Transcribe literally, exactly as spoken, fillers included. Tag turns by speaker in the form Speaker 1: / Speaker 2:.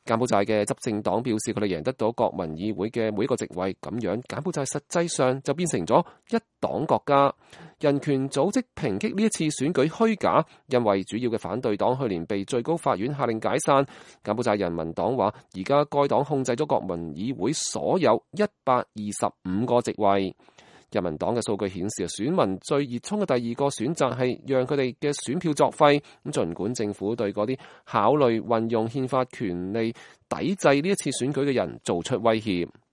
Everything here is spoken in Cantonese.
Speaker 1: 柬埔寨嘅執政黨表示，佢哋贏得到國民議會嘅每一個席位，咁樣柬埔寨實際上就變成咗一黨國家。人權組織抨擊呢一次選舉虛假，因為主要嘅反對黨去年被最高法院下令解散。柬埔寨人民黨話，而家該黨控制咗國民議會所有一百二十五個席位。人民黨嘅數據顯示，選民最熱衷嘅第二個選擇係讓佢哋嘅選票作廢。咁儘管政府對嗰啲考慮運用憲法權利抵制呢一次選舉嘅人做出威脅。